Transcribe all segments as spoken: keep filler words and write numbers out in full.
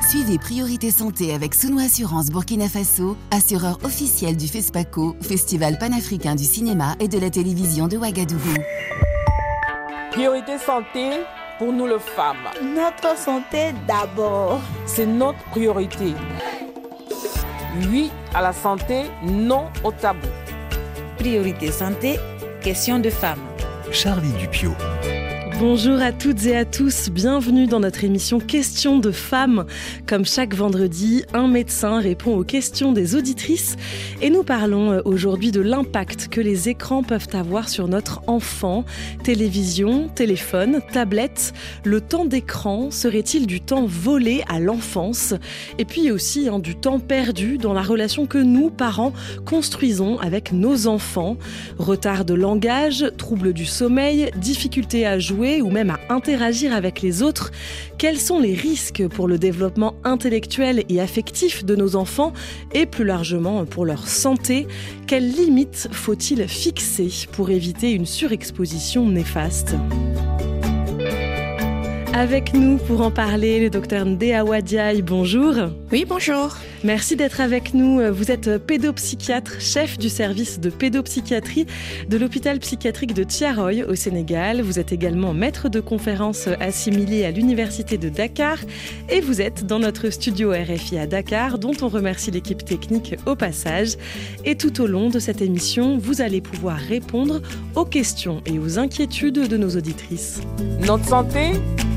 Suivez Priorité Santé avec Souno Assurance Burkina Faso, assureur officiel du FESPACO, Festival panafricain du cinéma et de la télévision de Ouagadougou. Priorité Santé, pour nous les femmes. Notre santé d'abord. C'est notre priorité. Oui à la santé, non au tabou. Priorité Santé, question de femmes. Charlie Dupiot. Bonjour à toutes et à tous, bienvenue dans notre émission Questions de femmes. Comme chaque vendredi, un médecin répond aux questions des auditrices et nous parlons aujourd'hui de l'impact que les écrans peuvent avoir sur notre enfant. Télévision, téléphone, tablette, le temps d'écran serait-il du temps volé à l'enfance ? Et puis aussi hein, du temps perdu dans la relation que nous, parents, construisons avec nos enfants. Retard de langage, troubles du sommeil, difficultés à jouer ou même à interagir avec les autres. Quels sont les risques pour le développement intellectuel et affectif de nos enfants et plus largement pour leur santé ? Quelles limites faut-il fixer pour éviter une surexposition néfaste ? Avec nous pour en parler, le docteur Ndé Awa Diaye, bonjour. Oui, bonjour. Merci d'être avec nous. Vous êtes pédopsychiatre, chef du service de pédopsychiatrie de l'hôpital psychiatrique de Thiaroye au Sénégal. Vous êtes également maître de conférences assimilé à l'université de Dakar et vous êtes dans notre studio R F I à Dakar, dont on remercie l'équipe technique au passage. Et tout au long de cette émission, vous allez pouvoir répondre aux questions et aux inquiétudes de nos auditrices. Notre santé ?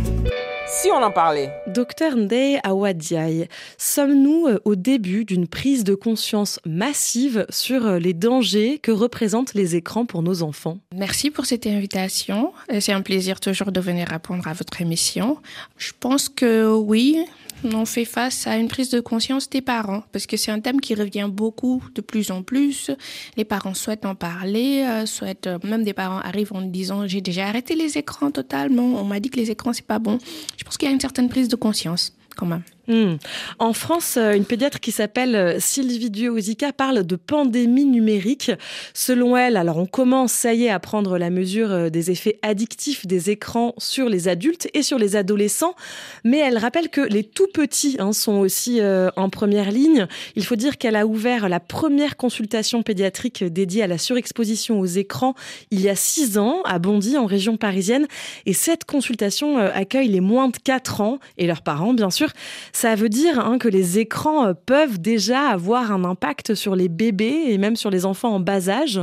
Si on en parlait. Docteur Ndé Awa Diaye, sommes-nous au début d'une prise de conscience massive sur les dangers que représentent les écrans pour nos enfants ? Merci pour cette invitation. C'est un plaisir toujours de venir répondre à votre émission. Je pense que oui, on fait face à une prise de conscience des parents parce que c'est un thème qui revient beaucoup de plus en plus. Les parents souhaitent en parler, euh, souhaitent, euh, même des parents arrivent en disant « j'ai déjà arrêté les écrans totalement, on m'a dit que les écrans c'est pas bon ». Je pense qu'il y a une certaine prise de conscience quand même. Mmh. En France, une pédiatre qui s'appelle Sylvie Duozika parle de pandémie numérique. Selon elle, alors on commence, ça y est, à prendre la mesure des effets addictifs des écrans sur les adultes et sur les adolescents. Mais elle rappelle que les tout petits hein, sont aussi euh, en première ligne. Il faut dire qu'elle a ouvert la première consultation pédiatrique dédiée à la surexposition aux écrans il y a six ans à Bondy, en région parisienne. Et cette consultation euh, accueille les moins de quatre ans et leurs parents, bien sûr. Ça veut dire hein, que les écrans peuvent déjà avoir un impact sur les bébés et même sur les enfants en bas âge.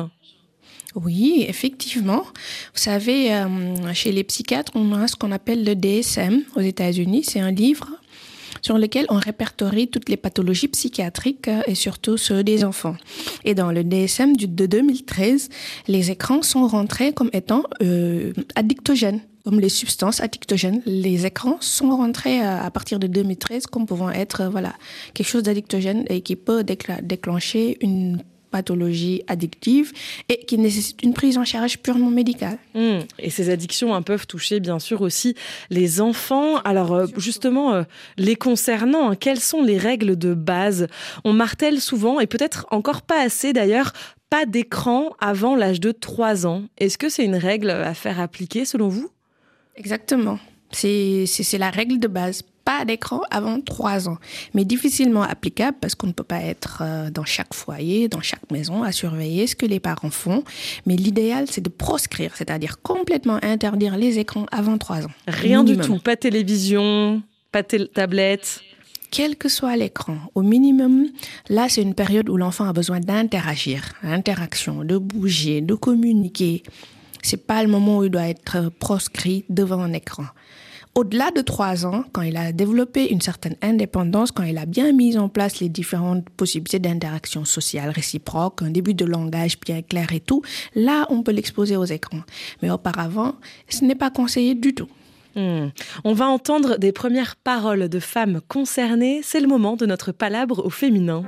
Oui, effectivement. Vous savez, euh, chez les psychiatres, on a ce qu'on appelle le D S M aux États-Unis. C'est un livre sur lequel on répertorie toutes les pathologies psychiatriques et surtout ceux des enfants. Et dans le D S M de deux mille treize, les écrans sont rentrés comme étant euh, addictogènes. Comme les substances addictogènes, les écrans sont rentrés à partir de deux mille treize comme pouvant être voilà, quelque chose d'addictogène et qui peut décla- déclencher une pathologie addictive et qui nécessite une prise en charge purement médicale. Mmh. Et ces addictions hein, peuvent toucher bien sûr aussi les enfants. Alors euh, justement, euh, les concernant, hein, quelles sont les règles de base ? On martèle souvent, et peut-être encore pas assez d'ailleurs, pas d'écran avant l'âge de trois ans. Est-ce que c'est une règle à faire appliquer selon vous ? Exactement. C'est, c'est, c'est la règle de base. Pas d'écran avant trois ans. Mais difficilement applicable parce qu'on ne peut pas être dans chaque foyer, dans chaque maison à surveiller ce que les parents font. Mais l'idéal, c'est de proscrire, c'est-à-dire complètement interdire les écrans avant trois ans. Rien minimum. Du tout. Pas de télévision, pas de t- tablette. Quel que soit l'écran, au minimum, là, c'est une période où l'enfant a besoin d'interagir, interaction, de bouger, de communiquer. C'est pas le moment où il doit être proscrit devant un écran. Au-delà de trois ans, quand il a développé une certaine indépendance, quand il a bien mis en place les différentes possibilités d'interaction sociale réciproque, un début de langage bien clair et tout, là, on peut l'exposer aux écrans. Mais auparavant, ce n'est pas conseillé du tout. Mmh. On va entendre des premières paroles de femmes concernées. C'est le moment de notre palabre au féminin.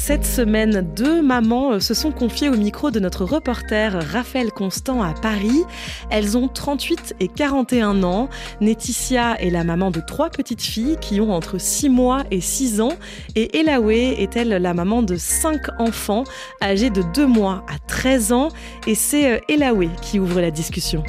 Cette semaine, deux mamans se sont confiées au micro de notre reporter Raphaël Constant à Paris. Elles ont trente-huit et quarante et un ans. Laetitia est la maman de trois petites filles qui ont entre six mois et six ans. Et Elaoué est-elle la maman de cinq enfants âgés de deux mois à treize ans. Et c'est Elaoué qui ouvre la discussion.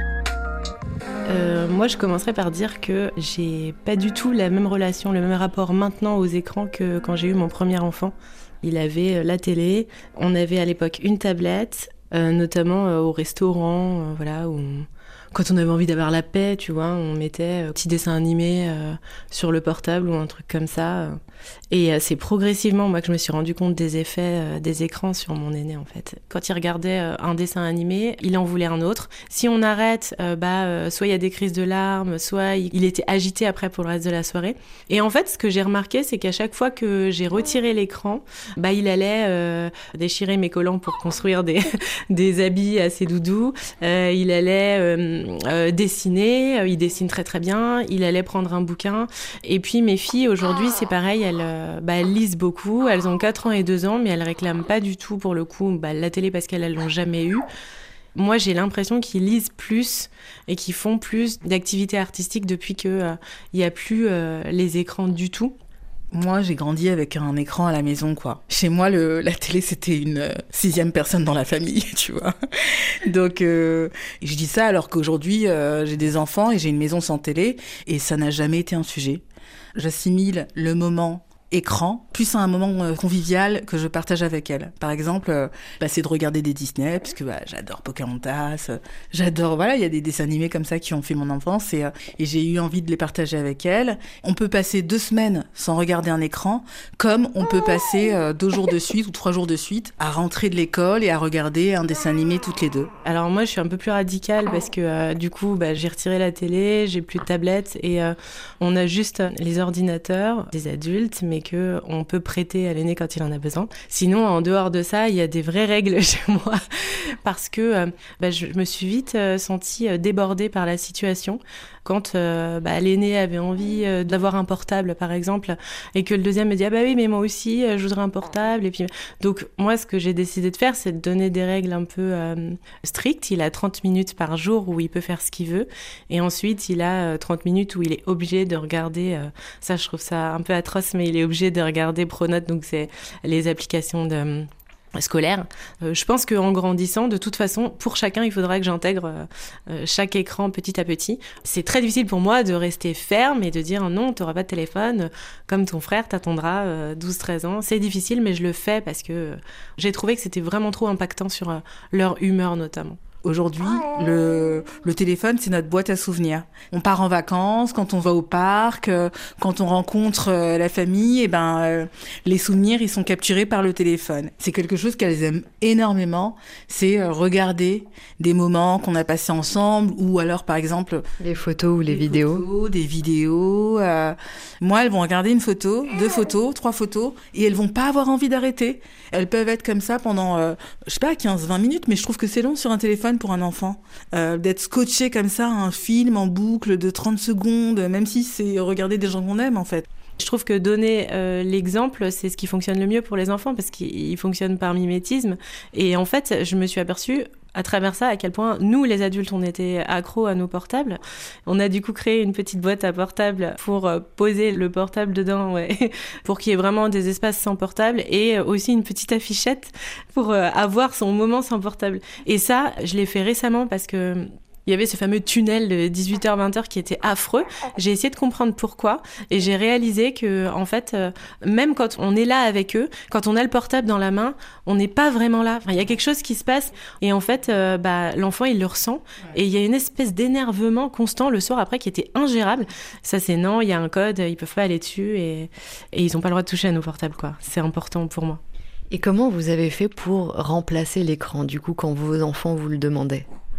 Euh, moi, je commencerai par dire que j'ai pas du tout la même relation, le même rapport maintenant aux écrans que quand j'ai eu mon premier enfant. Il avait la télé, on avait à l'époque une tablette, euh, notamment euh, au restaurant, euh, voilà, où on... quand on avait envie d'avoir la paix, tu vois, on mettait un petit dessin animé euh, sur le portable ou un truc comme ça. Et euh, c'est progressivement, moi, que je me suis rendu compte des effets euh, des écrans sur mon aîné, en fait. Quand il regardait euh, un dessin animé, il en voulait un autre. Si on arrête, euh, bah, euh, soit il y a des crises de larmes, soit il, il était agité après pour le reste de la soirée. Et en fait, ce que j'ai remarqué, c'est qu'à chaque fois que j'ai retiré l'écran, bah, il allait euh, déchirer mes collants pour construire des, des habits à ses doudous. Euh, il allait... Euh, Euh, dessiner, euh, il dessine très très bien, il allait prendre un bouquin. Et puis mes filles aujourd'hui c'est pareil, elles, euh, bah, elles lisent beaucoup, elles ont quatre ans et deux ans, mais elles réclament pas du tout pour le coup bah, la télé parce qu'elles l'ont jamais eu. Moi j'ai l'impression qu'ils lisent plus et qu'ils font plus d'activités artistiques depuis qu'il euh, n'y a plus euh, les écrans du tout. Moi, j'ai grandi avec un écran à la maison, quoi. Chez moi, le, la télé, c'était une euh, sixième personne dans la famille, tu vois. Donc, euh, je dis ça alors qu'aujourd'hui, euh, j'ai des enfants et j'ai une maison sans télé et ça n'a jamais été un sujet. J'assimile le moment écran, plus à un moment euh, convivial que je partage avec elle. Par exemple, euh, bah, c'est de regarder des Disney, puisque bah, j'adore Pocahontas, euh, j'adore, voilà, il y a des dessins animés comme ça qui ont fait mon enfance et, euh, et j'ai eu envie de les partager avec elle. On peut passer deux semaines sans regarder un écran, comme on peut passer euh, deux jours de suite ou trois jours de suite à rentrer de l'école et à regarder un dessin animé toutes les deux. Alors moi, je suis un peu plus radicale parce que euh, du coup, bah, j'ai retiré la télé, j'ai plus de tablette et euh, on a juste les ordinateurs des adultes, mais qu'on peut prêter à l'aîné quand il en a besoin. Sinon, en dehors de ça, il y a des vraies règles chez moi parce que euh, bah, je me suis vite euh, sentie euh, débordée par la situation. Quand euh, bah, l'aîné avait envie euh, d'avoir un portable, par exemple, et que le deuxième me dit « Ah bah oui, mais moi aussi, euh, je voudrais un portable. » Et puis, donc, moi, ce que j'ai décidé de faire, c'est de donner des règles un peu euh, strictes. Il a trente minutes par jour où il peut faire ce qu'il veut. Et ensuite, il a euh, trente minutes où il est obligé de regarder, euh, ça, je trouve ça un peu atroce, mais il est obligé de regarder Pronote, donc c'est les applications de... scolaire. Euh, je pense qu'en grandissant, de toute façon, pour chacun, il faudra que j'intègre euh, chaque écran petit à petit. C'est très difficile pour moi de rester ferme et de dire non, tu n'auras pas de téléphone, comme ton frère t'attendra euh, douze treize ans. C'est difficile, mais je le fais parce que euh, j'ai trouvé que c'était vraiment trop impactant sur euh, leur humeur notamment. Aujourd'hui, le, le téléphone, c'est notre boîte à souvenirs. On part en vacances, quand on va au parc, euh, quand on rencontre euh, la famille, et ben euh, les souvenirs, ils sont capturés par le téléphone. C'est quelque chose qu'elles aiment énormément, c'est euh, regarder des moments qu'on a passés ensemble, ou alors par exemple les photos ou les vidéos. Photos, des vidéos. Euh, moi, elles vont regarder une photo, deux photos, trois photos, et elles vont pas avoir envie d'arrêter. Elles peuvent être comme ça pendant, euh, je sais pas, quinze vingt minutes, mais je trouve que c'est long sur un téléphone pour un enfant, euh, d'être scotché comme ça à un film en boucle de trente secondes, même si c'est regarder des gens qu'on aime en fait. Je trouve que donner euh, l'exemple, c'est ce qui fonctionne le mieux pour les enfants parce qu'il fonctionne par mimétisme. Et en fait, je me suis aperçue à travers ça à quel point nous, les adultes, on était accros à nos portables. On a du coup créé une petite boîte à portable pour euh, poser le portable dedans, ouais, pour qu'il y ait vraiment des espaces sans portable et aussi une petite affichette pour euh, avoir son moment sans portable. Et ça, je l'ai fait récemment parce que il y avait ce fameux tunnel de dix-huit heures vingt heures qui était affreux. J'ai essayé de comprendre pourquoi et j'ai réalisé que, en fait, euh, même quand on est là avec eux, quand on a le portable dans la main, on n'est pas vraiment là. Enfin, il y a quelque chose qui se passe et en fait, euh, bah, l'enfant, il le ressent et il y a une espèce d'énervement constant le soir après qui était ingérable. Ça, c'est non, il y a un code, ils peuvent pas aller dessus et, et ils n'ont pas le droit de toucher à nos portables, quoi. C'est important pour moi. Et comment vous avez fait pour remplacer l'écran, du coup, quand vos enfants vous le demandaient ?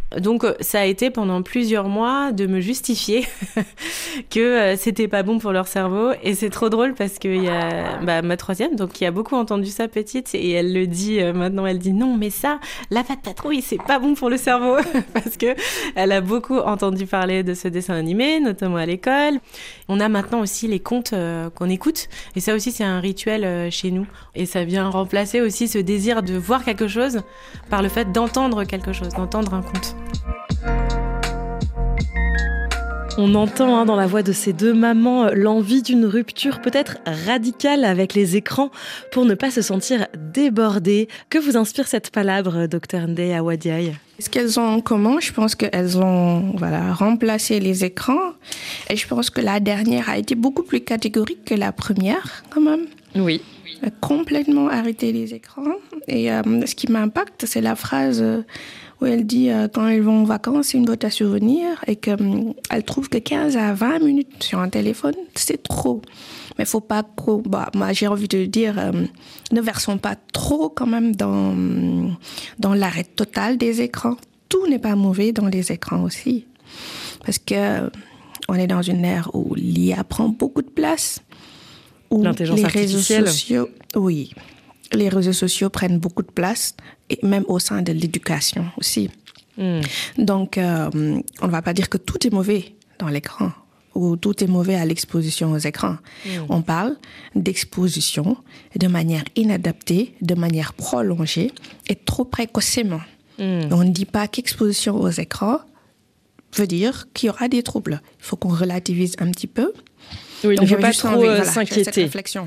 Donc ça a été pendant plusieurs mois de me justifier que euh, c'était pas bon pour leur cerveau. Et c'est trop drôle parce qu'il y a bah, ma troisième, donc qui a beaucoup entendu ça petite, et elle le dit euh, maintenant, elle dit non mais ça, la patte patrouille c'est pas bon pour le cerveau parce que elle a beaucoup entendu parler de ce dessin animé, notamment à l'école. On a maintenant aussi les contes euh, qu'on écoute, et ça aussi c'est un rituel euh, chez nous, et ça vient remplacer aussi ce désir de voir quelque chose par le fait d'entendre quelque chose, d'entendre un conte. On entend hein, dans la voix de ces deux mamans l'envie d'une rupture peut-être radicale avec les écrans pour ne pas se sentir débordées. Que vous inspire cette palabre, docteur Ndeye Awadiaye ? Ce qu'elles ont en commun, je pense qu'elles ont voilà, remplacé les écrans. Et je pense que la dernière a été beaucoup plus catégorique que la première, quand même. Oui. Complètement arrêté les écrans. Et euh, ce qui m'impacte, c'est la phrase où elle dit euh, quand elles vont en vacances, c'est une boîte à souvenirs, et qu'elle euh, trouve que quinze à vingt minutes sur un téléphone, c'est trop. Mais faut pas trop. Bah, moi, j'ai envie de dire, euh, ne versons pas trop quand même dans, dans l'arrêt total des écrans. Tout n'est pas mauvais dans les écrans aussi. Parce que euh, on est dans une ère où l'I A prend beaucoup de place. Où l'intelligence les artificielle. Réseaux sociaux, oui, les réseaux sociaux prennent beaucoup de place, et même au sein de l'éducation aussi. Mm. Donc, euh, on ne va pas dire que tout est mauvais dans l'écran ou tout est mauvais à l'exposition aux écrans. Mm. On parle d'exposition de manière inadaptée, de manière prolongée et trop précocement. Mm. On ne dit pas qu'exposition aux écrans veut dire qu'il y aura des troubles. Il faut qu'on relativise un petit peu. Oui, il ne faut pas trop envie, voilà, s'inquiéter.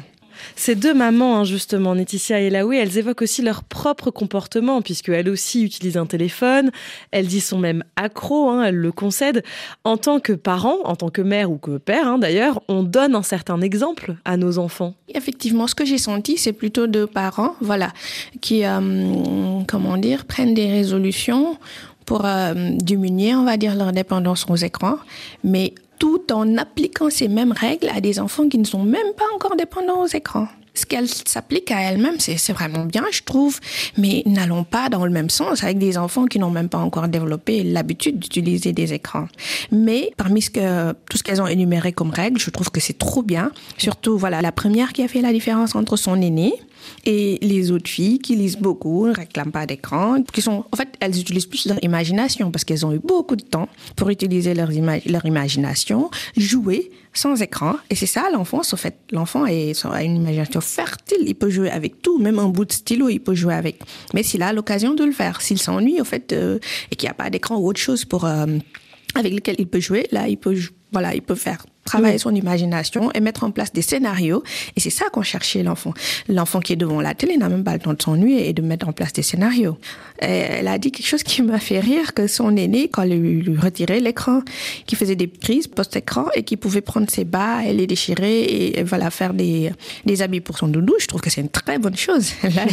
Ces deux mamans, hein, justement, Néticia et Laoui, elles évoquent aussi leur propre comportement, puisqu'elles aussi utilisent un téléphone. Elles y sont même accros, hein, elles le concèdent. En tant que parents, en tant que mère ou que père, hein, d'ailleurs, on donne un certain exemple à nos enfants. Effectivement, ce que j'ai senti, c'est plutôt de parents, voilà, qui, euh, comment dire, prennent des résolutions pour euh, diminuer, on va dire, leur dépendance aux écrans, mais tout en appliquant ces mêmes règles à des enfants qui ne sont même pas encore dépendants aux écrans. Ce qu'elle s'applique à elle-même, c'est, c'est vraiment bien, je trouve, mais n'allons pas dans le même sens avec des enfants qui n'ont même pas encore développé l'habitude d'utiliser des écrans. Mais parmi ce que, tout ce qu'elles ont énuméré comme règles, je trouve que c'est trop bien. Surtout, voilà, la première qui a fait la différence entre son aîné et les autres filles qui lisent beaucoup, ne réclament pas d'écran, qui sont, en fait, elles utilisent plus leur imagination parce qu'elles ont eu beaucoup de temps pour utiliser leur, ima- leur imagination, jouer sans écran. Et c'est ça, l'enfance, en fait. L'enfant est, a une imagination fertile. Il peut jouer avec tout, même un bout de stylo, il peut jouer avec. Mais s'il a l'occasion de le faire, s'il s'ennuie, en fait, euh, et qu'il n'y a pas d'écran ou autre chose pour, euh, avec lequel il peut jouer, là, il peut, voilà, il peut faire travailler son imagination et mettre en place des scénarios. Et c'est ça qu'on cherche chez l'enfant. L'enfant qui est devant la télé n'a même pas le temps de s'ennuyer et de mettre en place des scénarios. Et elle a dit quelque chose qui m'a fait rire, que son aîné, quand il lui, lui retirait l'écran, qui faisait des crises post-écran et qui pouvait prendre ses bas et les déchirer et, et voilà, faire des, des habits pour son doudou. Je trouve que c'est une très bonne chose. Là,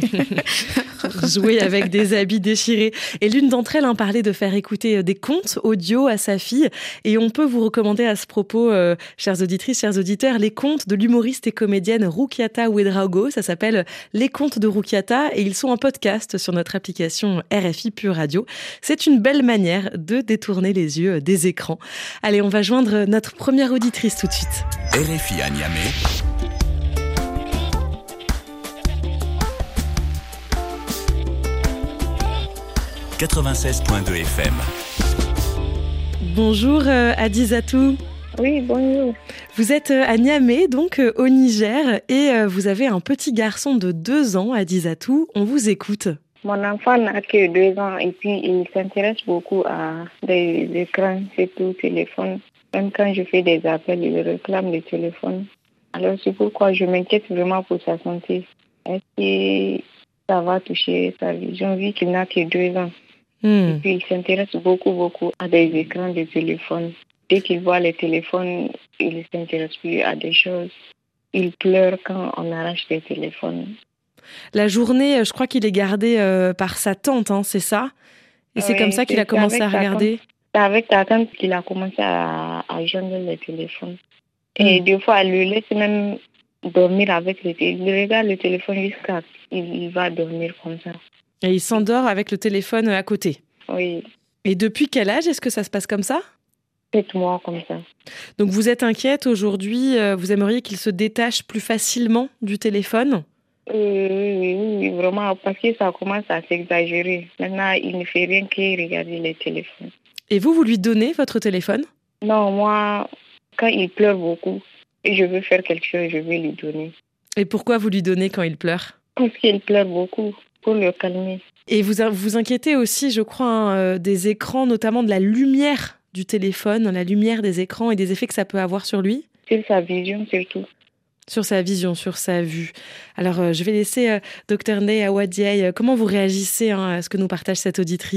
jouer avec des habits déchirés. Et l'une d'entre elles hein, parlait de faire écouter des contes audio à sa fille. Et on peut vous recommander à ce propos, euh, chères auditrices, chers auditeurs, les contes de l'humoriste et comédienne Roukiata Ouedraogo. Ça s'appelle Les contes de Roukiata et ils sont en podcast sur notre application R F I Pure Radio. C'est une belle manière de détourner les yeux des écrans. Allez, on va joindre notre première auditrice tout de suite. R F I à Niamey. quatre-vingt-seize virgule deux F M. Bonjour euh, Adizatou. Oui, bonjour. Vous êtes à Niamey, donc euh, au Niger, et euh, vous avez un petit garçon de deux ans, Adizatou. On vous écoute. Mon enfant n'a que deux ans et puis il s'intéresse beaucoup à des écrans, surtout téléphone. Même quand je fais des appels, il réclame le téléphone. Alors c'est pourquoi je m'inquiète vraiment pour sa santé. Est-ce que ça va toucher sa vision vu qu'il n'a que deux ans? Mmh. Et puis il s'intéresse beaucoup, beaucoup à des écrans de téléphone. Dès qu'il voit les téléphones, il ne s'intéresse plus à des choses. Il pleure quand on arrache des téléphones. La journée, je crois qu'il est gardé euh, par sa tante, hein, c'est ça? Et oui, c'est comme ça qu'il a commencé à regarder? C'est avec sa tante qu'il a commencé à, à joindre le téléphone. Et mmh. des fois, elle lui laisse même dormir avec le téléphone. Il regarde le téléphone jusqu'à il va dormir comme ça. Et il s'endort avec le téléphone à côté? Oui. Et depuis quel âge est-ce que ça se passe comme ça ? Sept mois comme ça. Donc vous êtes inquiète aujourd'hui, euh, vous aimeriez qu'il se détache plus facilement du téléphone ? Euh, oui, oui, oui, vraiment, parce que ça commence à s'exagérer. Maintenant, il ne fait rien que regarder les téléphones. Et vous, vous lui donnez votre téléphone ? Non, moi, quand il pleure beaucoup et je veux faire quelque chose, je vais lui donner. Et pourquoi vous lui donnez quand il pleure ? Parce qu'il pleure beaucoup, pour le calmer. Et vous vous inquiétez aussi, je crois, hein, des écrans, notamment de la lumière du téléphone, la lumière des écrans et des effets que ça peut avoir sur lui ? Sur sa vision surtout. Sur sa vision, sur sa vue. Alors, euh, je vais laisser euh, Docteur Ndeye Awadiaye. Euh, comment vous réagissez hein, à ce que nous partage cette auditrice ?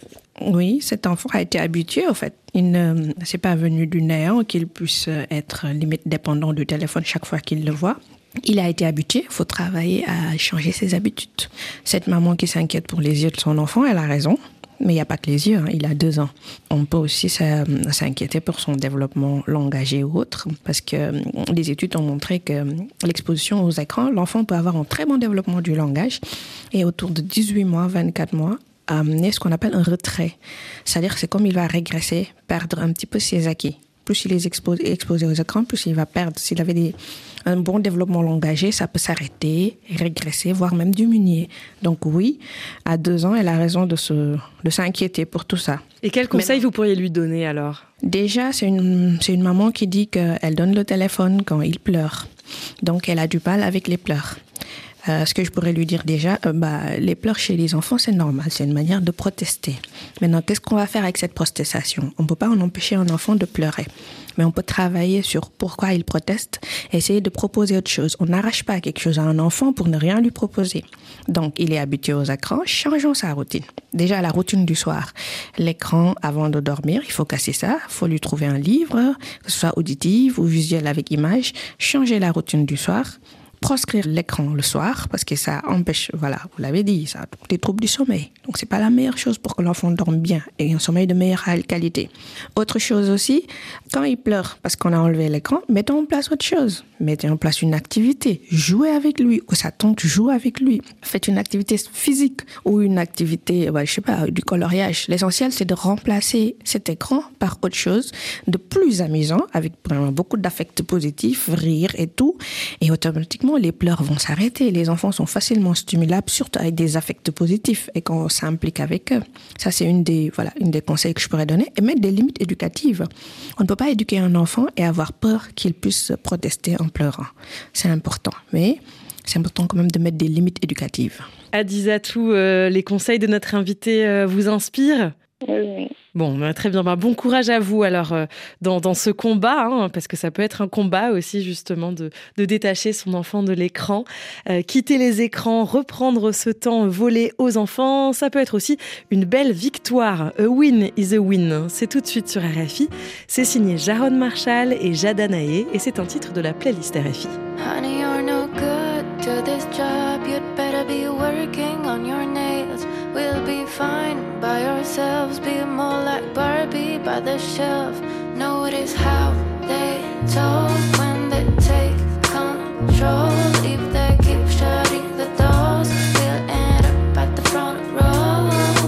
Oui, cet enfant a été habitué, en fait. Il ne c'est pas venu du néant qu'il puisse être limite dépendant du téléphone chaque fois qu'il le voit. Il a été habitué, il faut travailler à changer ses habitudes. Cette maman qui s'inquiète pour les yeux de son enfant, elle a raison. Mais il n'y a pas que les yeux, hein. Il a deux ans. On peut aussi s'inquiéter pour son développement langagier ou autre, parce que les études ont montré que l'exposition aux écrans, l'enfant peut avoir un très bon développement du langage et autour de dix-huit mois, vingt-quatre mois, amener ce qu'on appelle un retrait. C'est-à-dire que c'est comme il va régresser, perdre un petit peu ses acquis. Plus il est exposé, exposé aux écrans, plus il va perdre. S'il avait des, un bon développement langagier, ça peut s'arrêter, régresser, voire même diminuer. Donc oui, à deux ans, elle a raison de, se, de s'inquiéter pour tout ça. Et quels conseils vous pourriez lui donner alors ? Déjà, c'est une, c'est une maman qui dit qu'elle donne le téléphone quand il pleure. Donc elle a du mal avec les pleurs. Euh, ce que je pourrais lui dire déjà, euh, bah, les pleurs chez les enfants, c'est normal, c'est une manière de protester. Maintenant, qu'est-ce qu'on va faire avec cette protestation ? On ne peut pas en empêcher un enfant de pleurer, mais on peut travailler sur pourquoi il proteste et essayer de proposer autre chose. On n'arrache pas quelque chose à un enfant pour ne rien lui proposer. Donc, il est habitué aux écrans, changeons sa routine. Déjà, la routine du soir, l'écran avant de dormir, il faut casser ça, il faut lui trouver un livre, que ce soit auditif ou visuel avec image, changer la routine du soir. Proscrire l'écran le soir, parce que ça empêche, voilà, vous l'avez dit, ça a des troubles du sommeil. Donc, c'est pas la meilleure chose pour que l'enfant dorme bien et un sommeil de meilleure qualité. Autre chose aussi, quand il pleure parce qu'on a enlevé l'écran, mettons en place autre chose. Mettez en place une activité. Jouez avec lui, ou sa tante joue avec lui. Faites une activité physique ou une activité, bah, je sais pas, du coloriage. L'essentiel, c'est de remplacer cet écran par autre chose de plus amusant, avec vraiment beaucoup d'affects positifs, rire et tout. Et automatiquement, les pleurs vont s'arrêter. Les enfants sont facilement stimulables, surtout avec des affects positifs et quand on s'implique avec eux. Ça, c'est une des, voilà, une des conseils que je pourrais donner. Et mettre des limites éducatives. On ne peut pas éduquer un enfant et avoir peur qu'il puisse protester en pleurant. C'est important. Mais c'est important quand même de mettre des limites éducatives. Adizatou, euh, les conseils de notre invité euh, vous inspirent ? Oui. Bon, bah, très bien. Bah, bon courage à vous alors euh, dans, dans ce combat, hein, parce que ça peut être un combat aussi justement de, de détacher son enfant de l'écran, euh, quitter les écrans, reprendre ce temps volé aux enfants. Ça peut être aussi une belle victoire. A win is a win. C'est tout de suite sur R F I. C'est signé Jaron Marshall et Jada Naé et c'est un titre de la playlist R F I. Honey, you're no good to this job. You'd better be working on your nails. We'll be fine by ourselves. Be more like Barbie by the shelf. Notice how they talk when they take control. If they keep shutting the doors, we'll end up at the front row.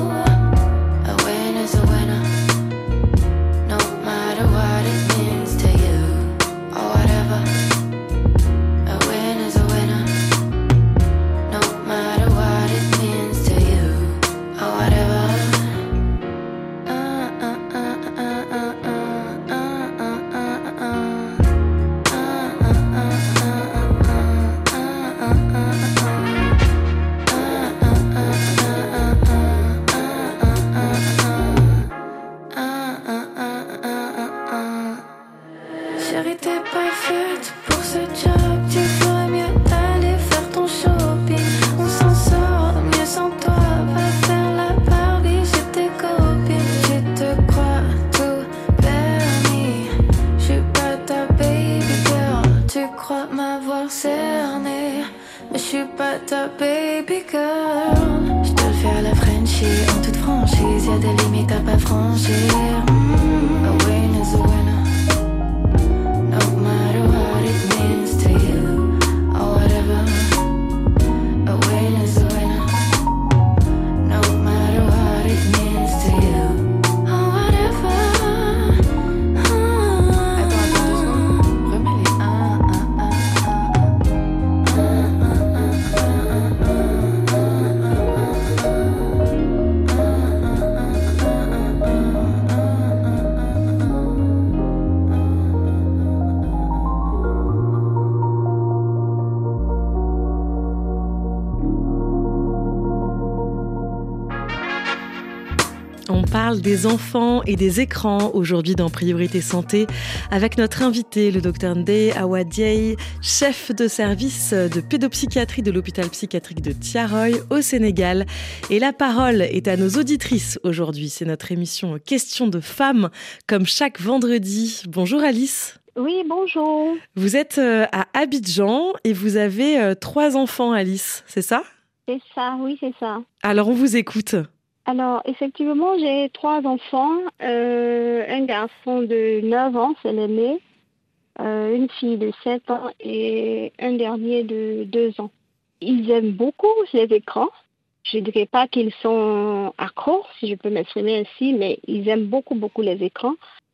A win is a winner, no matter what it means to you or whatever. A win is a winner, no matter what it means to you or whatever. Chérie, t'es pas faite pour ce job. Tu ferais mieux d'aller faire ton shopping. On s'en sort mieux sans toi. Va faire la Barbie chez tes copines. Tu te crois tout permis. J'suis pas ta baby girl. Tu crois m'avoir cerné, mais j'suis pas ta baby girl. J'te le fais à la Frenchie, en toute franchise. Y'a des limites à pas franchir. Mm-hmm. A win is a winner. No matter what it means to you or whatever. A win is a winner. No matter what it means to you On parle des enfants et des écrans aujourd'hui dans Priorité Santé avec notre invité, le docteur Ndeye Awadiaye, chef de service de pédopsychiatrie de l'hôpital psychiatrique de Thiaroye au Sénégal. Et la parole est à nos auditrices aujourd'hui. C'est notre émission Questions de femmes, comme chaque vendredi. Bonjour Alice. Oui, bonjour. Vous êtes à Abidjan et vous avez trois enfants, Alice, c'est ça ? C'est ça, oui, c'est ça. Alors, on vous écoute. Alors, effectivement, j'ai trois enfants. Euh, un garçon de neuf ans, c'est l'aîné. Euh, une fille de sept ans et un dernier de deux ans. Ils aiment beaucoup les écrans. Je ne dirais pas qu'ils sont accros, si je peux m'exprimer ainsi, mais ils aiment beaucoup, beaucoup les écrans.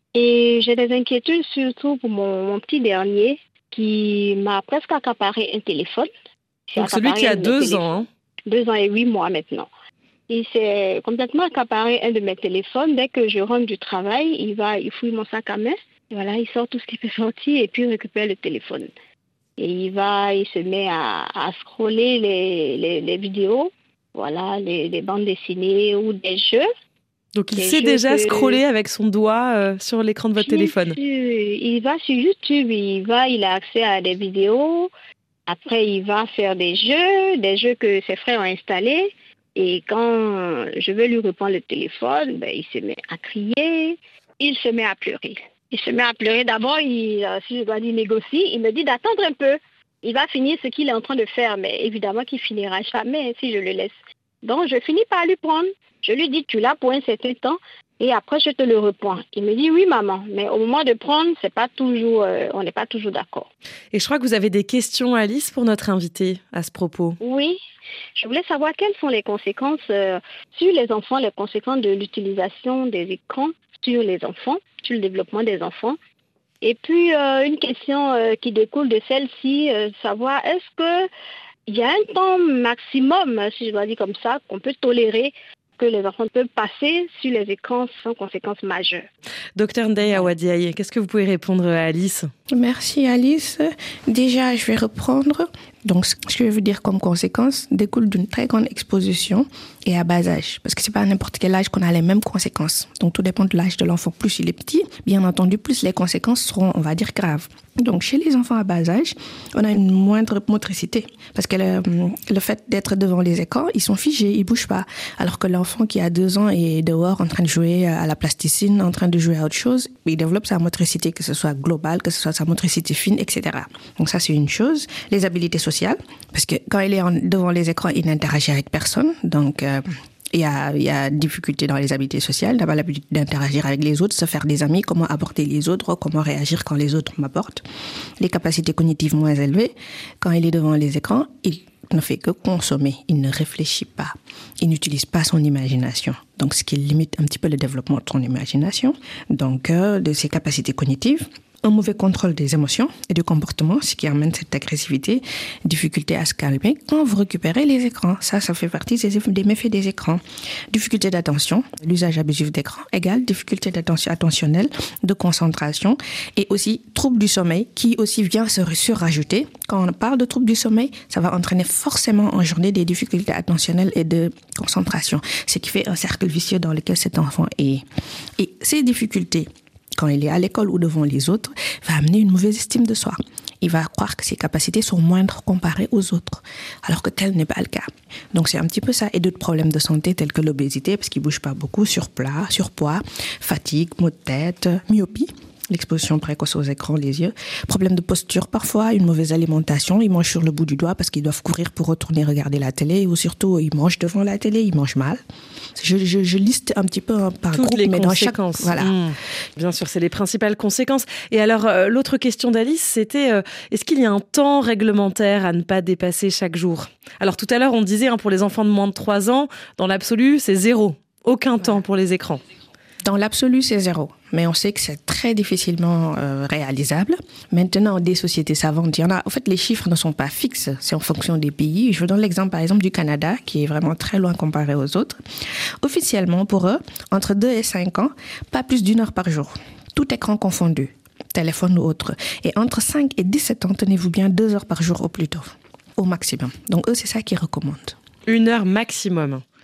Et j'ai des inquiétudes surtout pour mon, mon petit dernier qui m'a presque accaparé un téléphone. Donc celui qui a deux ans. Hein. Deux ans et huit mois maintenant. Il s'est complètement accaparé un de mes téléphones. Dès que je rentre du travail, il va, il fouille mon sac à main. Et voilà, il sort tout ce qui peut sortir et puis il récupère le téléphone. Et il va, il se met à, à scroller les, les, les vidéos, voilà, les, les bandes dessinées ou des jeux. Donc il des sait déjà que... scroller avec son doigt euh, sur l'écran de votre Bien téléphone. Sûr. Il va sur YouTube, il va, il a accès à des vidéos. Après, il va faire des jeux, des jeux que ses frères ont installés. Et quand je veux lui reprendre le téléphone, ben, il se met à crier, il se met à pleurer. Il se met à pleurer. D'abord, il, si je dois dire négocie, il me dit d'attendre un peu. Il va finir ce qu'il est en train de faire, mais évidemment qu'il finira jamais si je le laisse. Donc, je finis par lui prendre. Je lui dis, tu l'as pour un certain temps. Et après, je te le reprends. Il me dit, oui, maman. Mais au moment de prendre, c'est pas toujours, euh, on n'est pas toujours d'accord. Et je crois que vous avez des questions, Alice, pour notre invitée à ce propos. Oui. Je voulais savoir quelles sont les conséquences euh, sur les enfants, les conséquences de l'utilisation des écrans sur les enfants, sur le développement des enfants. Et puis, euh, une question euh, qui découle de celle-ci, euh, savoir est-ce qu'il y a un temps maximum, si je dois dire comme ça, qu'on peut tolérer que les enfants peuvent passer sur les écrans sans conséquences majeures. Docteur Ndeye Awadiaye, qu'est-ce que vous pouvez répondre à Alice ? Merci Alice. Déjà, je vais reprendre. Donc, ce que je vais vous dire comme conséquence découle d'une très grande exposition et à bas âge. Parce que c'est pas à n'importe quel âge qu'on a les mêmes conséquences. Donc, tout dépend de l'âge de l'enfant. Plus il est petit, bien entendu, plus les conséquences seront, on va dire, graves. Donc, chez les enfants à bas âge, on a une moindre motricité. Parce que le, le fait d'être devant les écrans, ils sont figés, ils bougent pas. Alors que l'enfant qui a deux ans est dehors en train de jouer à la plasticine, en train de jouer à autre chose, il développe sa motricité, que ce soit globale, que ce soit sa motricité fine, et cetera. Donc, ça, c'est une chose. Les habiletés sociales, parce que quand il est en, devant les écrans, il n'interagit avec personne. Donc, euh, il y a, il y a difficulté dans les habiletés sociales, d'avoir l'habitude d'interagir avec les autres, se faire des amis, comment aborder les autres, comment réagir quand les autres m'abordent. Les capacités cognitives moins élevées, quand il est devant les écrans, il ne fait que consommer, il ne réfléchit pas, il n'utilise pas son imagination. Donc, ce qui limite un petit peu le développement de son imagination, donc euh, de ses capacités cognitives. Un mauvais contrôle des émotions et du comportement, ce qui amène cette agressivité, difficulté à se calmer quand vous récupérez les écrans. Ça, ça fait partie des, des méfaits des écrans. Difficulté d'attention, l'usage abusif d'écran égale difficulté d'attention attentionnelle, de concentration et aussi trouble du sommeil qui aussi vient se surajouter. Quand on parle de trouble du sommeil, ça va entraîner forcément en journée des difficultés attentionnelles et de concentration, ce qui fait un cercle vicieux dans lequel cet enfant est. Et ces difficultés, quand il est à l'école ou devant les autres, va amener une mauvaise estime de soi. Il va croire que ses capacités sont moindres comparées aux autres, alors que tel n'est pas le cas. Donc c'est un petit peu ça. Et d'autres problèmes de santé tels que l'obésité, parce qu'il ne bouge pas beaucoup, surpoids, surpoids, fatigue, maux de tête, myopie. L'exposition précoce aux écrans, les yeux. Problème de posture parfois, une mauvaise alimentation. Ils mangent sur le bout du doigt parce qu'ils doivent courir pour retourner regarder la télé. Ou surtout, ils mangent devant la télé, ils mangent mal. Je, je, je liste un petit peu par Toutes groupe, les mais conséquences. Dans chaque, voilà. Mmh. Bien sûr, c'est les principales conséquences. Et alors, euh, l'autre question d'Alice, c'était euh, est-ce qu'il y a un temps réglementaire à ne pas dépasser chaque jour ? Alors tout à l'heure, on disait hein, pour les enfants de moins de trois ans, dans l'absolu, c'est zéro. Aucun temps pour les écrans. Dans l'absolu, c'est zéro. Mais on sait que c'est très difficilement euh, réalisable. Maintenant, des sociétés savantes, il y en a. En fait, les chiffres ne sont pas fixes. C'est en fonction des pays. Je vous donne l'exemple, par exemple, du Canada, qui est vraiment très loin comparé aux autres. Officiellement, pour eux, entre deux et cinq ans, pas plus d'une heure par jour. Tout écran confondu, téléphone ou autre. Et entre cinq et dix-sept ans, tenez-vous bien, deux heures par jour au plus tôt. Au maximum. Donc, eux, c'est ça qu'ils recommandent. Une heure maximum.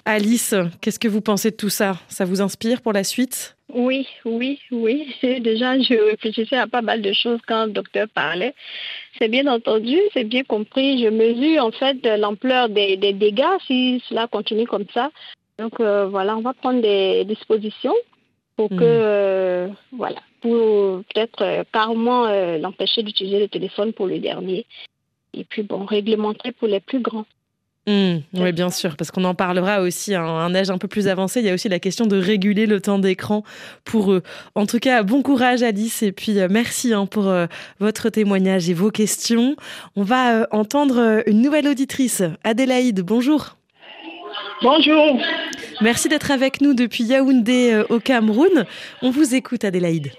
Alice, qu'est-ce que vous pensez de tout ça ? Ça vous inspire pour la suite ? Oui, oui, oui. Déjà, je réfléchissais à pas mal de choses quand le docteur parlait. C'est bien entendu, c'est bien compris. Je mesure en fait l'ampleur des, des dégâts si cela continue comme ça. Donc euh, voilà, on va prendre des dispositions pour mmh. que, euh, voilà, pour peut-être euh, carrément euh, l'empêcher d'utiliser le téléphone pour le dernier. Et puis bon, réglementer pour les plus grands. Mmh, oui, bien sûr, parce qu'on en parlera aussi à un âge un peu plus avancé. Il y a aussi la question de réguler le temps d'écran pour eux. En tout cas, bon courage Alice et puis euh, merci hein, pour euh, votre témoignage et vos questions. On va euh, entendre une nouvelle auditrice, Adélaïde. Bonjour. Bonjour. Merci d'être avec nous depuis Yaoundé euh, au Cameroun. On vous écoute Adélaïde.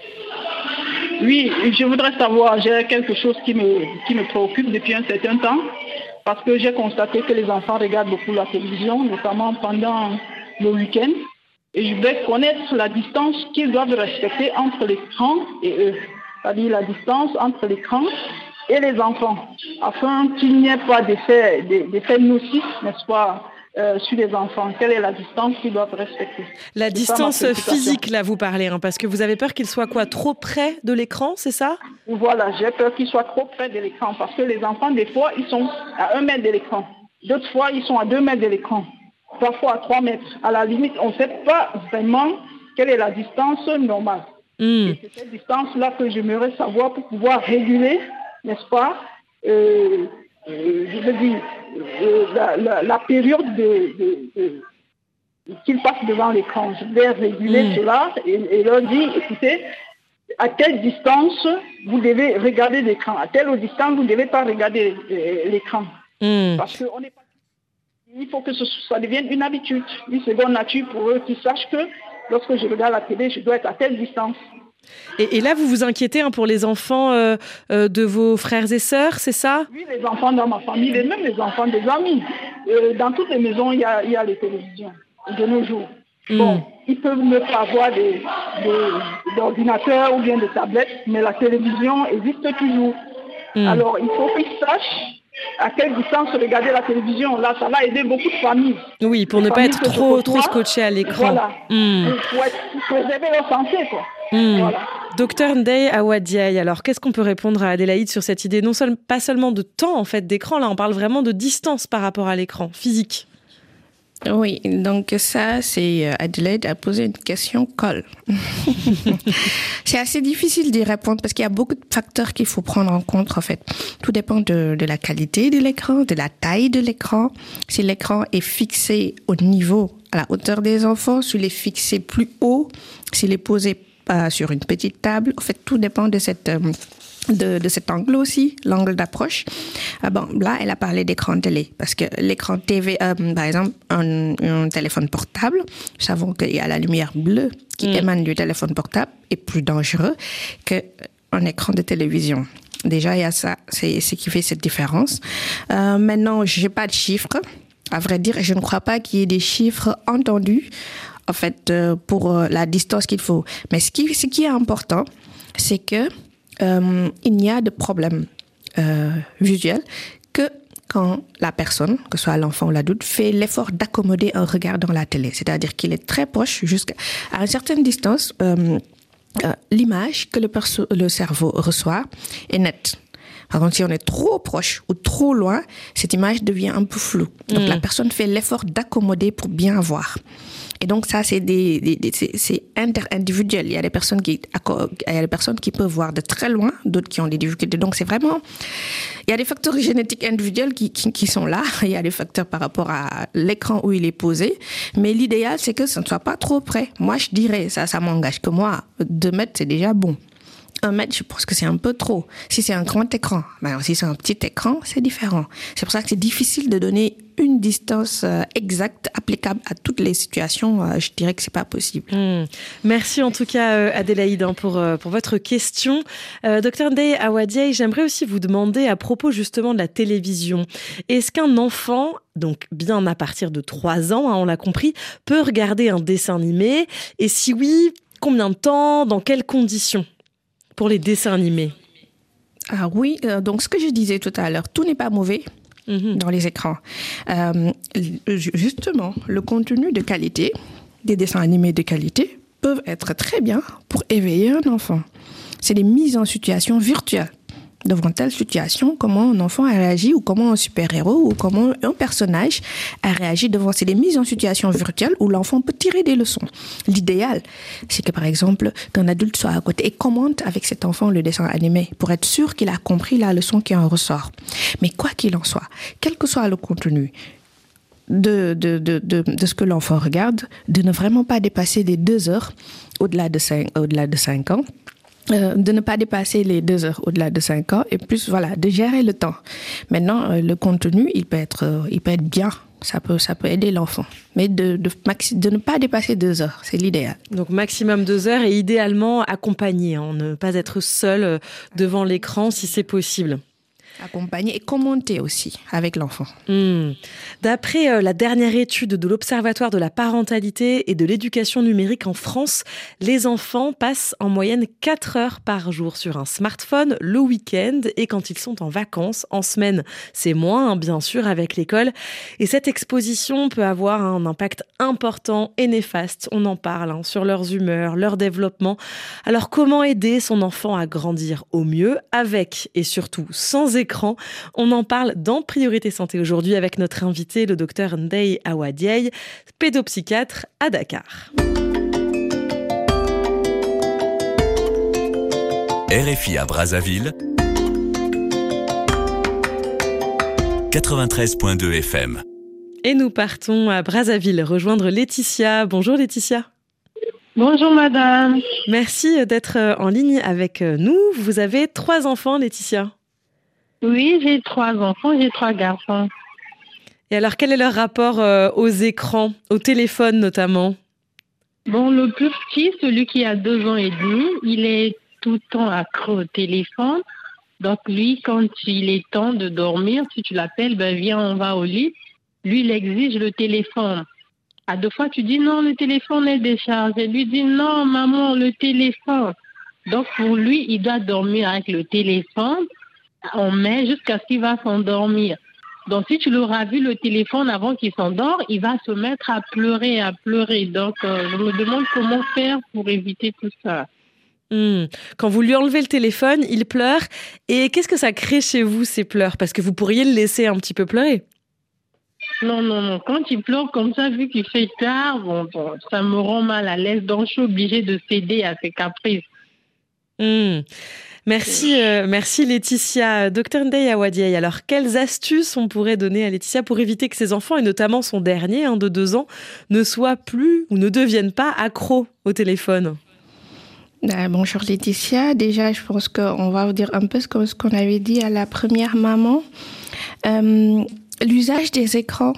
Oui, je voudrais savoir, j'ai quelque chose qui me, qui me préoccupe depuis un certain temps. Parce que j'ai constaté que les enfants regardent beaucoup la télévision, notamment pendant le week-end. Et je voudrais connaître la distance qu'ils doivent respecter entre l'écran et eux. C'est-à-dire la distance entre l'écran et les enfants. Afin qu'il n'y ait pas d'effet, d'effet nocif, n'est-ce pas, euh, sur les enfants. Quelle est la distance qu'ils doivent respecter ? La c'est distance physique, là, vous parlez, hein, parce que vous avez peur qu'ils soient quoi, trop près de l'écran, c'est ça ? Voilà, j'ai peur qu'ils soient trop près de l'écran parce que les enfants, des fois, ils sont à un mètre de l'écran. D'autres fois, ils sont à deux mètres de l'écran. Parfois à trois mètres. À la limite, on ne sait pas vraiment quelle est la distance normale. Mm. Et c'est cette distance-là que j'aimerais savoir pour pouvoir réguler, n'est-ce pas, euh, euh, je veux dire, euh, la, la, la période de, de, de, de, qu'ils passent devant l'écran. Je vais réguler mm. cela et, et leur dire, écoutez, à quelle distance vous devez regarder l'écran, à quelle distance vous ne devez pas regarder l'écran. Mm. Parce que on est pas... il faut que ce, ça devienne une habitude, une seconde nature pour eux, qu'ils sachent que lorsque je regarde la télé, je dois être à telle distance. Et, et là, vous vous inquiétez hein, pour les enfants euh, euh, de vos frères et sœurs, c'est ça ? Oui, les enfants dans ma famille, et même les enfants des amis. Euh, dans toutes les maisons, il y a, il y a les télévisions de nos jours. Mm. Bon, ils peuvent ne pas avoir des, des, d'ordinateurs ou bien des tablettes, mais la télévision existe toujours. Mm. Alors, il faut qu'ils sachent à quelle distance regarder la télévision. Là, ça va aider beaucoup de familles. Oui, pour ne pas être trop, trop scotché à l'écran. Voilà, mm. pour, être, pour préserver leur santé, quoi. Mm. Voilà. Docteur Ndeye Awadiaye, alors qu'est-ce qu'on peut répondre à Adélaïde sur cette idée, non seul, pas seulement de temps en fait d'écran, là on parle vraiment de distance par rapport à l'écran, physique. Oui, donc ça, c'est Adélaïde a posé une question colle. C'est assez difficile d'y répondre parce qu'il y a beaucoup de facteurs qu'il faut prendre en compte en fait. Tout dépend de, de la qualité de l'écran, de la taille de l'écran. Si l'écran est fixé au niveau, à la hauteur des enfants, s'il est fixé plus haut, s'il est posé euh, sur une petite table, en fait, tout dépend de cette... Euh, De, de cet angle aussi, l'angle d'approche. Ah bon, là, elle a parlé d'écran télé, parce que l'écran T V, euh, par exemple, un, un téléphone portable, nous savons qu'il y a la lumière bleue qui mmh. émane du téléphone portable, est plus dangereux qu'un écran de télévision. Déjà, il y a ça, c'est ce qui fait cette différence. Euh, maintenant, je n'ai pas de chiffres. À vrai dire, je ne crois pas qu'il y ait des chiffres entendus, en fait, euh, pour euh, la distance qu'il faut. Mais ce qui, ce qui est important, c'est que Euh, il n'y a de problème euh, visuel que quand la personne, que ce soit l'enfant ou l'adulte, fait l'effort d'accommoder un regard dans la télé. C'est-à-dire qu'il est très proche, jusqu'à à une certaine distance, euh, euh, l'image que le, perso- le cerveau reçoit est nette. Par contre, si on est trop proche ou trop loin, cette image devient un peu floue. Donc, mmh. la personne fait l'effort d'accommoder pour bien voir. Et donc, ça, c'est des, des, des c'est, c'est inter-individuel. Il y a des personnes qui, il y a des personnes qui peuvent voir de très loin, d'autres qui ont des difficultés. Donc, c'est vraiment, il y a des facteurs génétiques individuels qui, qui, qui sont là. Il y a des facteurs par rapport à l'écran où il est posé. Mais l'idéal, c'est que ça ne soit pas trop près. Moi, je dirais, ça, ça m'engage que moi, deux mètres, c'est déjà bon. Un mètre, je pense que c'est un peu trop. Si c'est un grand écran, ben, si c'est un petit écran, c'est différent. C'est pour ça que c'est difficile de donner une distance euh, exacte, applicable à toutes les situations. Euh, je dirais que c'est pas possible. Mmh. Merci en tout cas, euh, Adélaïde, hein, pour, euh, pour votre question. Euh, Docteur Ndeye Awadiaye, j'aimerais aussi vous demander à propos justement de la télévision. Est-ce qu'un enfant, donc bien à partir de trois ans, hein, on l'a compris, peut regarder un dessin animé? Et si oui, combien de temps? Dans quelles conditions? Pour les dessins animés. Ah oui, euh, donc ce que je disais tout à l'heure, tout n'est pas mauvais. mmh. dans les écrans. Euh, justement, le contenu de qualité, des dessins animés de qualité, peuvent être très bien pour éveiller un enfant. C'est des mises en situation virtuelles. Devant telle situation, comment un enfant a réagi ou comment un super-héros ou comment un personnage a réagi devant. C'est des mises en situation virtuelles où l'enfant peut tirer des leçons. L'idéal, c'est que par exemple, qu'un adulte soit à côté et commente avec cet enfant le dessin animé pour être sûr qu'il a compris la leçon qui en ressort. Mais quoi qu'il en soit, quel que soit le contenu de, de, de, de, de ce que l'enfant regarde, de ne vraiment pas dépasser les deux heures au-delà de cinq, au-delà de cinq ans. Euh, de ne pas dépasser les deux heures au-delà de cinq ans et plus, voilà, de gérer le temps. Maintenant, euh, le contenu, il peut être, euh, il peut être bien, ça peut, ça peut aider l'enfant. Mais de, de, maxi- de ne pas dépasser deux heures, c'est l'idéal. Donc maximum deux heures et idéalement accompagné, hein, ne pas être seul devant l'écran si c'est possible. Accompagner et commenter aussi avec l'enfant. Mmh. D'après euh, la dernière étude de l'Observatoire de la parentalité et de l'éducation numérique en France, les enfants passent en moyenne quatre heures par jour sur un smartphone le week-end et quand ils sont en vacances. En semaine, c'est moins, hein, bien sûr, avec l'école. Et cette exposition peut avoir un impact important et néfaste. On en parle hein, sur leurs humeurs, leur développement. Alors, comment aider son enfant à grandir au mieux, avec et surtout sans écran? On en parle dans Priorité Santé aujourd'hui avec notre invité, le docteur Ndeye Awadiaye, pédopsychiatre à Dakar. R F I à Brazzaville, quatre-vingt-treize virgule deux F M. Et nous partons à Brazzaville rejoindre Laetitia. Bonjour Laetitia. Bonjour madame. Merci d'être en ligne avec nous. Vous avez trois enfants, Laetitia. Oui, j'ai trois enfants, j'ai trois garçons. Et alors, quel est leur rapport euh, aux écrans, au téléphone notamment? Bon, le plus petit, celui qui a deux ans et demi, il est tout le temps accro au téléphone. Donc lui, quand il est temps de dormir, si tu l'appelles, ben viens, on va au lit. Lui, il exige le téléphone. À deux fois, tu dis non, le téléphone est déchargé. Lui dit non, maman, le téléphone. Donc pour lui, il doit dormir avec le téléphone. On met jusqu'à ce qu'il va s'endormir. Donc, si tu l'auras vu le téléphone avant qu'il s'endort, il va se mettre à pleurer, à pleurer. Donc, euh, je me demande comment faire pour éviter tout ça. Mmh. Quand vous lui enlevez le téléphone, il pleure. Et qu'est-ce que ça crée chez vous, ces pleurs? Parce que vous pourriez le laisser un petit peu pleurer. Non, non, non. Quand il pleure comme ça, vu qu'il fait tard, bon, bon, ça me rend mal à l'aise. Donc, je suis obligée de céder à ses caprices. Mmh. Merci, euh, merci Laetitia. Docteur Ndeye Awadiaye, alors quelles astuces on pourrait donner à Laetitia pour éviter que ses enfants, et notamment son dernier hein, de deux ans, ne soient plus ou ne deviennent pas accros au téléphone? Euh, bonjour Laetitia, déjà je pense qu'on va vous dire un peu ce qu'on avait dit à la première maman. Euh, l'usage des écrans,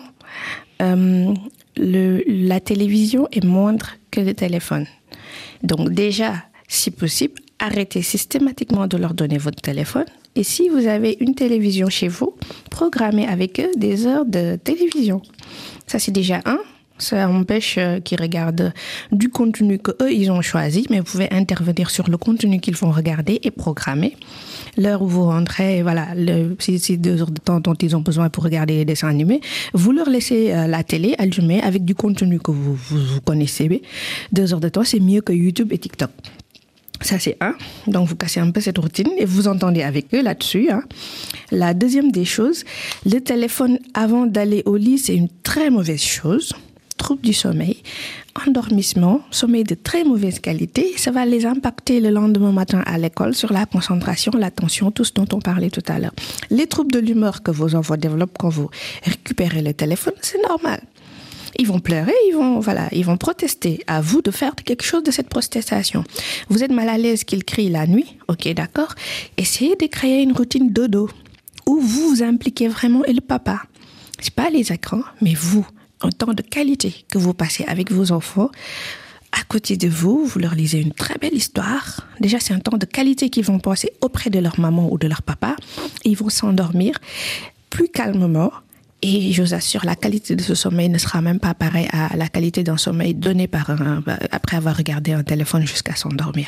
euh, le, la télévision est moindre que le téléphone. Donc déjà, si possible, arrêtez systématiquement de leur donner votre téléphone. Et si vous avez une télévision chez vous, programmez avec eux des heures de télévision. Ça, c'est déjà un. Ça empêche qu'ils regardent du contenu qu'eux, ils ont choisi, mais vous pouvez intervenir sur le contenu qu'ils vont regarder et programmer. L'heure où vous rentrez, voilà, le, si c'est deux heures de temps dont ils ont besoin pour regarder les dessins animés, vous leur laissez euh, la télé allumée avec du contenu que vous, vous, vous connaissez. Deux heures de temps, c'est mieux que YouTube et TikTok. Ça, c'est un. Donc, vous cassez un peu cette routine et vous entendez avec eux là-dessus. Hein. La deuxième des choses, le téléphone avant d'aller au lit, c'est une très mauvaise chose. Trouble du sommeil, endormissement, sommeil de très mauvaise qualité. Ça va les impacter le lendemain matin à l'école sur la concentration, l'attention, tout ce dont on parlait tout à l'heure. Les troubles de l'humeur que vos enfants développent quand vous récupérez le téléphone, c'est normal. Ils vont pleurer, ils vont, voilà, ils vont protester. À vous de faire quelque chose de cette protestation. Vous êtes mal à l'aise qu'ils crient la nuit, ok, d'accord. Essayez de créer une routine dodo où vous vous impliquez vraiment et le papa. C'est pas les écrans, mais vous, un temps de qualité que vous passez avec vos enfants. À côté de vous, vous leur lisez une très belle histoire. Déjà, c'est un temps de qualité qu'ils vont passer auprès de leur maman ou de leur papa. Et ils vont s'endormir plus calmement. Et je vous assure, la qualité de ce sommeil ne sera même pas pareille à la qualité d'un sommeil donné par un, après avoir regardé un téléphone jusqu'à s'endormir.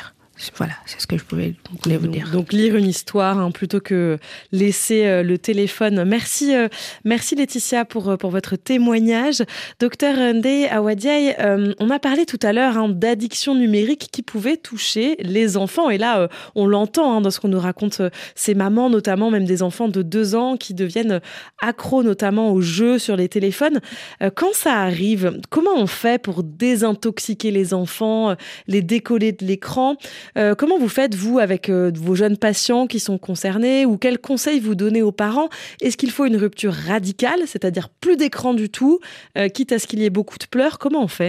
Voilà, c'est ce que je pouvais, voulais vous dire. Donc lire une histoire hein, plutôt que laisser euh, le téléphone. Merci, euh, merci Laetitia pour, pour votre témoignage. Docteur Ndeye Awadiaye, euh, on a parlé tout à l'heure hein, d'addiction numérique qui pouvait toucher les enfants. Et là, euh, on l'entend hein, dans ce qu'on nous raconte euh, ces mamans, notamment même des enfants de deux ans qui deviennent accros notamment aux jeux sur les téléphones. Euh, quand ça arrive, comment on fait pour désintoxiquer les enfants, euh, les décoller de l'écran ? Euh, comment vous faites, vous, avec euh, vos jeunes patients qui sont concernés, ou quels conseils vous donnez aux parents ? Est-ce qu'il faut une rupture radicale, c'est-à-dire plus d'écran du tout, euh, quitte à ce qu'il y ait beaucoup de pleurs ? Comment on fait ?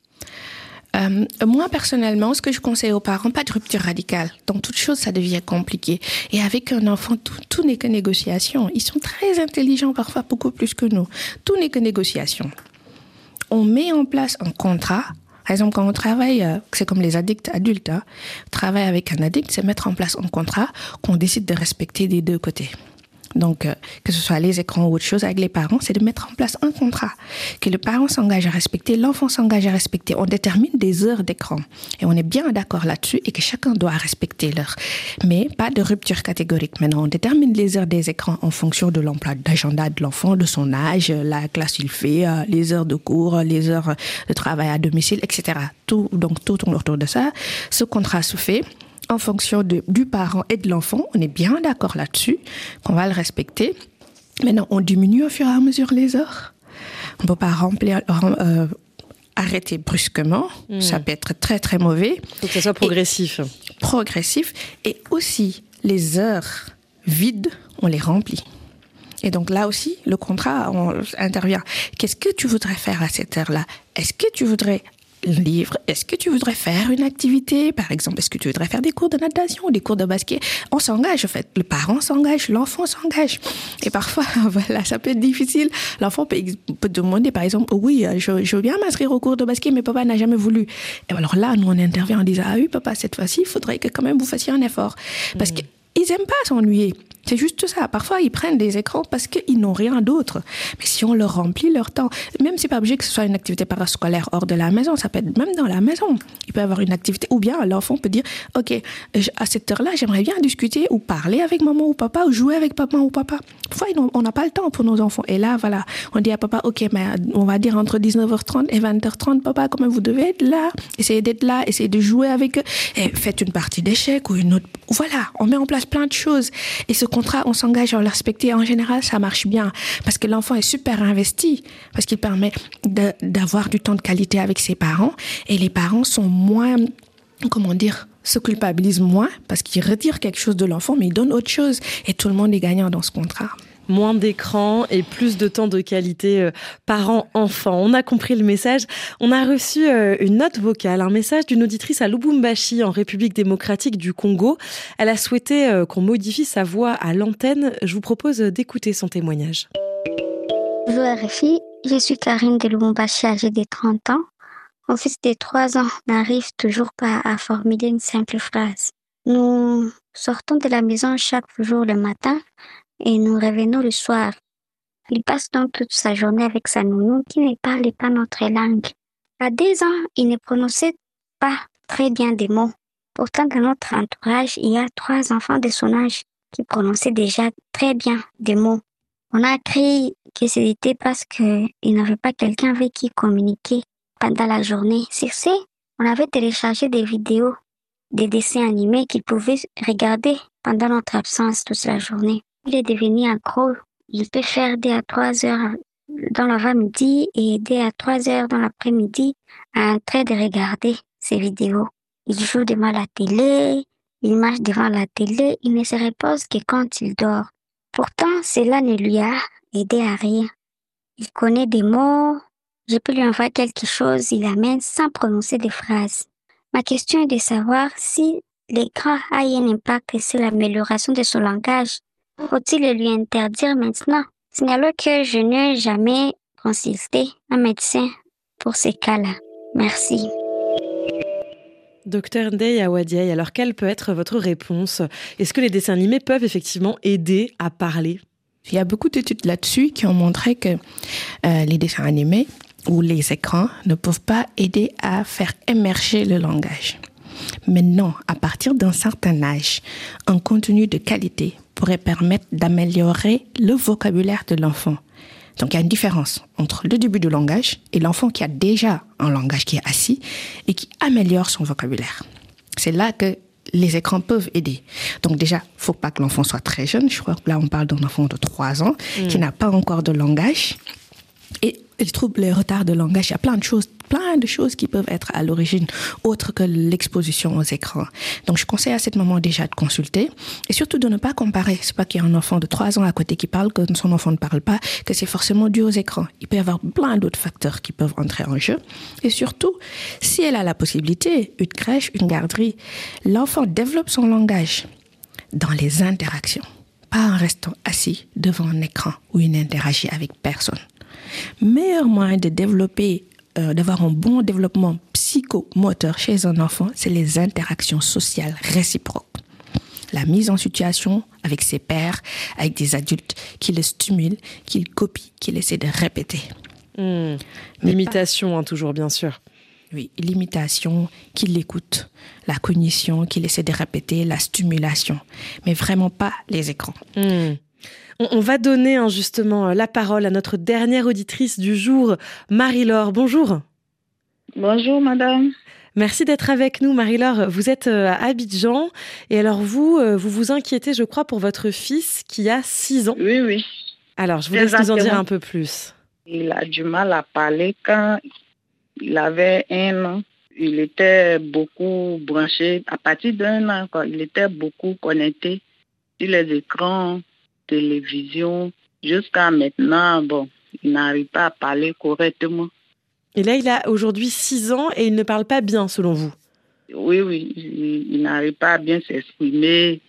Euh, moi, personnellement, ce que je conseille aux parents, pas de rupture radicale. Dans toute chose, ça devient compliqué. Et avec un enfant, tout, tout n'est que négociation. Ils sont très intelligents, parfois beaucoup plus que nous. Tout n'est que négociation. On met en place un contrat. Par exemple, quand on travaille, c'est comme les addicts adultes, hein, travailler avec un addict, c'est mettre en place un contrat qu'on décide de respecter des deux côtés. Donc, euh, que ce soit les écrans ou autre chose, avec les parents, c'est de mettre en place un contrat que le parent s'engage à respecter, l'enfant s'engage à respecter. On détermine des heures d'écran et on est bien d'accord là-dessus et que chacun doit respecter l'heure. Mais pas de rupture catégorique. Maintenant, on détermine les heures des écrans en fonction de l'emploi d'agenda de l'enfant, de son âge, la classe qu'il fait, euh, les heures de cours, les heures de travail à domicile, et cetera. Tout, donc, tout tourne autour de ça. Ce contrat se fait en fonction de, du parent et de l'enfant. On est bien d'accord là-dessus, qu'on va le respecter. Maintenant, on diminue au fur et à mesure les heures. On ne peut pas remplir, euh, arrêter brusquement. Mmh. Ça peut être très, très mauvais. Il faut que ça soit progressif. Et, progressif. Et aussi, les heures vides, on les remplit. Et donc là aussi, le contrat on intervient. Qu'est-ce que tu voudrais faire à cette heure-là ? Est-ce que tu voudrais livre, est-ce que tu voudrais faire une activité, par exemple, est-ce que tu voudrais faire des cours de natation, des cours de basket ? On s'engage, en fait. Le parent s'engage, l'enfant s'engage. Et parfois, voilà, ça peut être difficile. L'enfant peut, peut demander, par exemple, oui, je, je veux bien m'inscrire au cours de basket, mais papa n'a jamais voulu. Et alors là, nous, on intervient en disant, ah oui, papa, cette fois-ci, il faudrait que quand même vous fassiez un effort. Parce mmh. qu'ils n'aiment pas s'ennuyer. C'est juste ça. Parfois, ils prennent des écrans parce qu'ils n'ont rien d'autre. Mais si on leur remplit leur temps, même si c'est pas obligé que ce soit une activité parascolaire hors de la maison, ça peut être même dans la maison. Il peut y avoir une activité. Ou bien l'enfant peut dire, OK, à cette heure-là, j'aimerais bien discuter ou parler avec maman ou papa ou jouer avec papa ou papa. Parfois, on n'a pas le temps pour nos enfants. Et là, voilà, on dit à papa, OK, mais on va dire entre dix-neuf heures trente et vingt heures trente, papa, quand même, vous devez être là. Essayez d'être là, essayez de jouer avec eux. Et faites une partie d'échecs ou une autre. Voilà, on met en place plein de choses. Et ce contrat, on s'engage à le respecter. En général, ça marche bien parce que l'enfant est super investi, parce qu'il permet de, d'avoir du temps de qualité avec ses parents et les parents sont moins, comment dire, se culpabilisent moins parce qu'ils retirent quelque chose de l'enfant mais ils donnent autre chose et tout le monde est gagnant dans ce contrat. Moins d'écran et plus de temps de qualité euh, parents-enfants. On a compris le message. On a reçu euh, une note vocale, un message d'une auditrice à Lubumbashi, en République démocratique du Congo. Elle a souhaité euh, qu'on modifie sa voix à l'antenne. Je vous propose d'écouter son témoignage. Bonjour R F I, je suis Karine de Lubumbashi, âgée de trente ans. Mon fils de trois ans n'arrive toujours pas à formuler une simple phrase. Nous sortons de la maison chaque jour le matin et nous revenons le soir. Il passe donc toute sa journée avec sa nounou qui ne parle pas notre langue. À deux ans, il ne prononçait pas très bien des mots. Pourtant, dans notre entourage, il y a trois enfants de son âge qui prononçaient déjà très bien des mots. On a cru que c'était parce qu'il n'avait pas quelqu'un avec qui communiquer pendant la journée. Sur ce, on avait téléchargé des vidéos, des dessins animés qu'il pouvait regarder pendant notre absence toute la journée. Il est devenu accro. Il peut faire deux à trois heures dans l'avant-midi et deux à trois heures dans l'après-midi en train de regarder ces vidéos. Il joue devant la télé, il marche devant la télé, il ne se repose que quand il dort. Pourtant, cela ne lui a aidé à rien. Il connaît des mots, je peux lui envoyer quelque chose, il amène sans prononcer des phrases. Ma question est de savoir si l'écran a un impact sur l'amélioration de son langage. Faut-il le lui interdire maintenant? Signalons que je n'ai jamais consulté un médecin pour ces cas-là. Merci. Docteur Ndeye Awadiaye, alors quelle peut être votre réponse? Est-ce que les dessins animés peuvent effectivement aider à parler? Il y a beaucoup d'études là-dessus qui ont montré que euh, les dessins animés ou les écrans ne peuvent pas aider à faire émerger le langage. Maintenant, à partir d'un certain âge, un contenu de qualité pourrait permettre d'améliorer le vocabulaire de l'enfant. Donc, il y a une différence entre le début du langage et l'enfant qui a déjà un langage qui est assis et qui améliore son vocabulaire. C'est là que les écrans peuvent aider. Donc déjà, il ne faut pas que l'enfant soit très jeune. Je crois que là, on parle d'un enfant de trois ans mmh. qui n'a pas encore de langage. Et les troubles, les retards de langage, il y a plein de choses, plein de choses qui peuvent être à l'origine, autre que l'exposition aux écrans. Donc, je conseille à ce moment déjà de consulter et surtout de ne pas comparer. C'est pas qu'il y a un enfant de trois ans à côté qui parle, que son enfant ne parle pas, que c'est forcément dû aux écrans. Il peut y avoir plein d'autres facteurs qui peuvent entrer en jeu. Et surtout, si elle a la possibilité, une crèche, une garderie, l'enfant développe son langage dans les interactions, pas en restant assis devant un écran où il n'interagit avec personne. Meilleur moyen de développer, euh, d'avoir un bon développement psychomoteur chez un enfant, c'est les interactions sociales réciproques. La mise en situation avec ses pairs, avec des adultes qui le stimulent, qui le copient, qui essaient de répéter. Mmh. L'imitation, pas... hein, toujours, bien sûr. Oui, l'imitation, qui l'écoute, la cognition, qui essaie de répéter, la stimulation, mais vraiment pas les écrans. Mmh. On va donner hein, justement la parole à notre dernière auditrice du jour, Marie-Laure. Bonjour. Bonjour, madame. Merci d'être avec nous, Marie-Laure. Vous êtes à Abidjan et alors vous, vous vous inquiétez, je crois, pour votre fils qui a six ans. Oui, oui. Alors, je vous laisse nous en dire un peu plus. Il a du mal à parler quand il avait un an. Il était beaucoup branché. À partir d'un an, quoi, il était beaucoup connecté sur les écrans, télévision, jusqu'à maintenant, bon, il n'arrive pas à parler correctement. Et là, il a aujourd'hui six ans et il ne parle pas bien, selon vous? Oui, oui, il, il n'arrive pas à bien s'exprimer.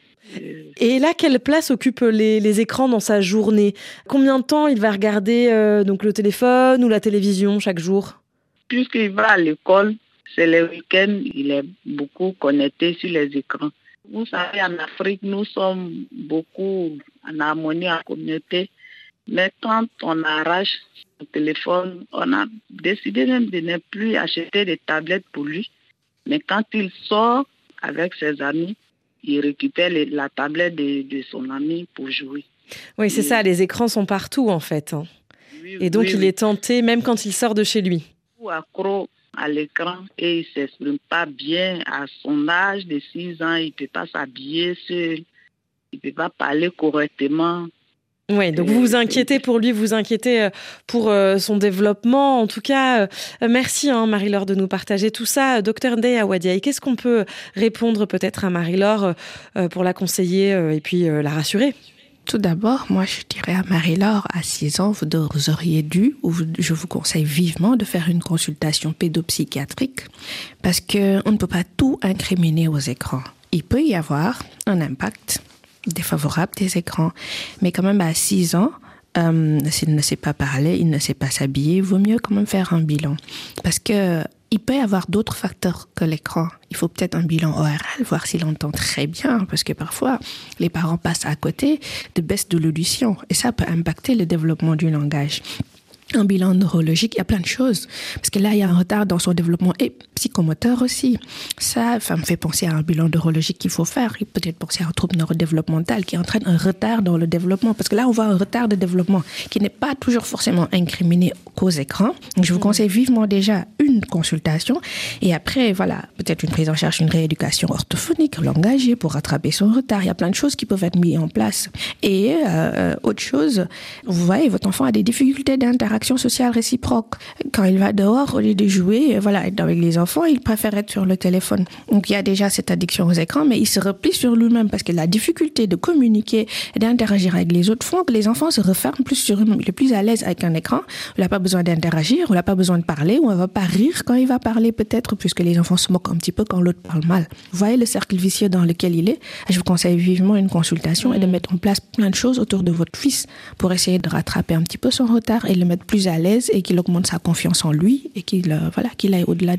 Et là, quelle place occupent les, les écrans dans sa journée? Combien de temps il va regarder euh, donc le téléphone ou la télévision chaque jour? Puisqu'il va à l'école, c'est les week-ends, il est beaucoup connecté sur les écrans. Vous savez, en Afrique, nous sommes beaucoup en harmonie en communauté. Mais quand on arrache le téléphone, on a décidé même de ne plus acheter des tablettes pour lui. Mais quand il sort avec ses amis, il récupère les, la tablette de, de son ami pour jouer. Oui, c'est Et... ça, les écrans sont partout en fait. Oui, Et donc oui, il oui. est tenté, même quand il sort de chez lui. Ou accro à l'écran et il ne s'exprime pas bien à son âge de six ans, il ne peut pas s'habiller seul, il ne peut pas parler correctement. Oui, donc vous vous inquiétez pour lui, vous vous inquiétez pour son développement. En tout cas, merci hein, Marie-Laure de nous partager tout ça. Docteur Ndeye Awadiaye, qu'est-ce qu'on peut répondre peut-être à Marie-Laure pour la conseiller et puis la rassurer ? Tout d'abord, moi, je dirais à Marie-Laure, à six ans, vous auriez dû, ou je vous conseille vivement de faire une consultation pédopsychiatrique parce qu'on ne peut pas tout incriminer aux écrans. Il peut y avoir un impact défavorable des écrans, mais quand même à six ans, euh, s'il ne sait pas parler, il ne sait pas s'habiller, il vaut mieux quand même faire un bilan parce que il peut y avoir d'autres facteurs que l'écran. Il faut peut-être un bilan oral, voir s'il entend très bien, parce que parfois, les parents passent à côté de baisse de l'audition, et ça peut impacter le développement du langage. Un bilan neurologique, il y a plein de choses. Parce que là, il y a un retard dans son développement et psychomoteur aussi. Ça, ça me fait penser à un bilan neurologique qu'il faut faire. Il peut peut-être penser à un trouble neurodéveloppemental qui entraîne un retard dans le développement. Parce que là, on voit un retard de développement qui n'est pas toujours forcément incriminé qu'aux écrans. Donc, je vous conseille vivement déjà une consultation. Et après, voilà, peut-être une prise en charge, une rééducation orthophonique, langagier pour rattraper son retard. Il y a plein de choses qui peuvent être mises en place. Et euh, autre chose, vous voyez, votre enfant a des difficultés d'interaction sociale réciproque. Quand il va dehors, au lieu de jouer, voilà, être avec les enfants, il préfère être sur le téléphone. Donc, il y a déjà cette addiction aux écrans, mais il se replie sur lui-même parce que la difficulté de communiquer et d'interagir avec les autres font que les enfants se referment plus sur eux-mêmes. Il est plus à l'aise avec un écran. On n'a pas besoin d'interagir, on n'a pas besoin de parler, ou on ne va pas rire quand il va parler peut-être, puisque les enfants se moquent un petit peu quand l'autre parle mal. Vous voyez le cercle vicieux dans lequel il est? Je vous conseille vivement une consultation et de mettre en place plein de choses autour de votre fils pour essayer de rattraper un petit peu son retard et le mettre plus à l'aise et qu'il augmente sa confiance en lui et qu'il, euh, voilà, qu'il aille au-delà de ça.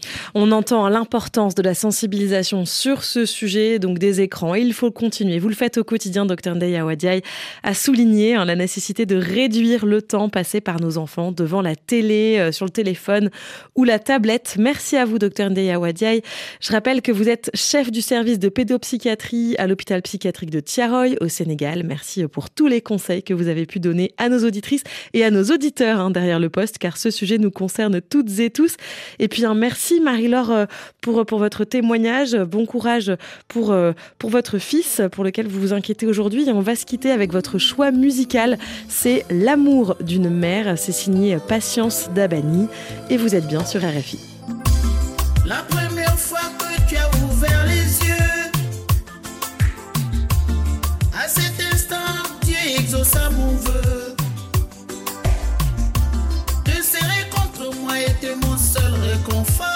On entend l'importance de la sensibilisation sur ce sujet, donc des écrans. Et il faut continuer. Vous le faites au quotidien, docteur Ndeya Wadiaye a souligné hein, la nécessité de réduire le temps passé par nos enfants devant la télé, euh, sur le téléphone ou la tablette. Merci à vous, docteur Ndeya Wadiaye. Je rappelle que vous êtes chef du service de pédopsychiatrie à l'hôpital psychiatrique de Thiaroye au Sénégal. Merci pour tous les conseils que vous avez pu donner à nos auditrices et à nos auditeurs hein, derrière le poste, car ce sujet nous concerne toutes et tous. Et puis un merci Marie-Laure pour, pour votre témoignage. Bon courage pour, pour votre fils pour lequel vous vous inquiétez aujourd'hui. Et on va se quitter avec votre choix musical. C'est L'amour d'une mère. C'est signé Patience Dabani. Et vous êtes bien sur R F I. La première fois que tu as ouvert les yeux, à cet instant, Dieu exauça mon vœu. Te serrer contre moi était mon seul réconfort.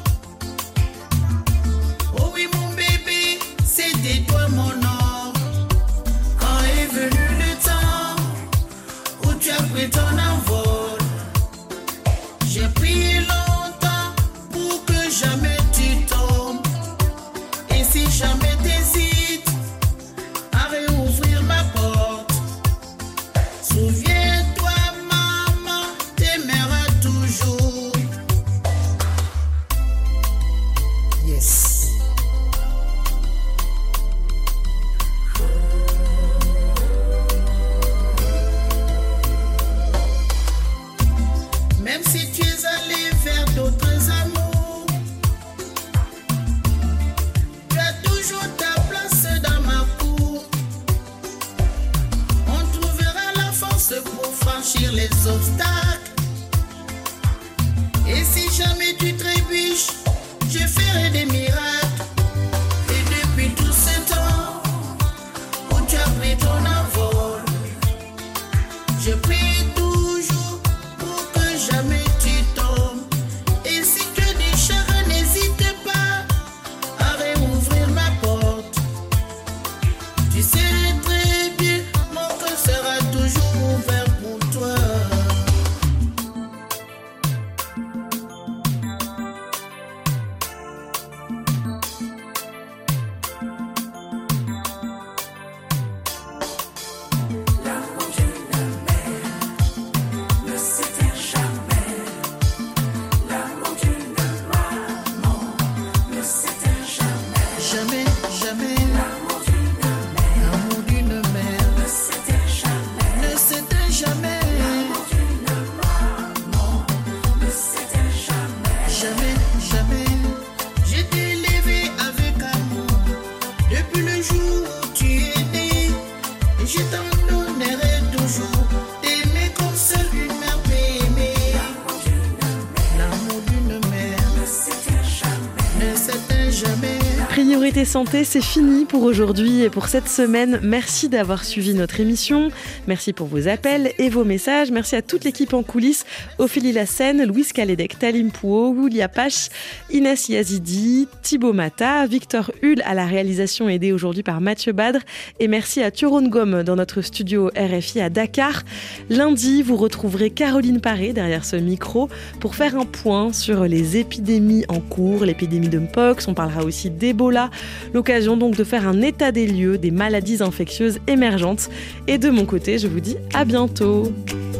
Oh oui mon bébé, c'était toi mon or. Quand est venu le temps où tu as pris ton envol, j'ai prié longtemps pour que jamais tu tombes. Et si jamais t'hésites à réouvrir ma porte, souviens-toi maman t'aimera toujours. Yes. Même si tu es allé vers d'autres amours, tu as toujours ta place dans ma cour. On trouvera la force pour franchir les obstacles. Et si jamais tu trébuches, je ferai des miracles. Et depuis tout ce temps où tu as pris ton envol, je prie toujours pour que jamais tu tombes. Et si tu as des chagrins, n'hésite pas à réouvrir ma porte. Tu sais très bien, mon cœur sera toujours ouvert pour toi. Jamais, jamais, l'amour d'une mère ne s'éteint jamais, ne s'éteint jamais, l'amour d'une maman ne s'éteint jamais, jamais, jamais. J'ai été élevé avec amour depuis le jour où tu es né, et je t'en donnerai toujours d'aimer comme seule une mère peut aimer. L'amour d'une mère ne s'éteint jamais, ne s'éteint jamais. Priorité santé, c'est fini pour aujourd'hui et pour cette semaine. Merci d'avoir suivi notre émission. Merci pour vos appels et vos messages. Merci à toute l'équipe en coulisses. Ophélie Lassène, Louise Kaledek, Talim Pouo, Wulia Pache, Inès Yazidi, Thibaut Mata, Victor Hull à la réalisation aidée aujourd'hui par Mathieu Badre. Et merci à Thuron Gom dans notre studio R F I à Dakar. Lundi, vous retrouverez Caroline Paré derrière ce micro pour faire un point sur les épidémies en cours, l'épidémie de Mpox. On parlera aussi d'Ebola. L'occasion donc de faire un état des lieux des maladies infectieuses émergentes. Et de mon côté, je vous dis à bientôt.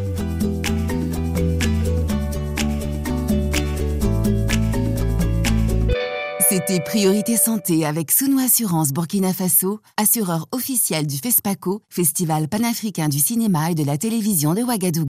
C'était Priorité Santé avec Sounou Assurance Burkina Faso, assureur officiel du FESPACO, Festival panafricain du cinéma et de la télévision de Ouagadougou.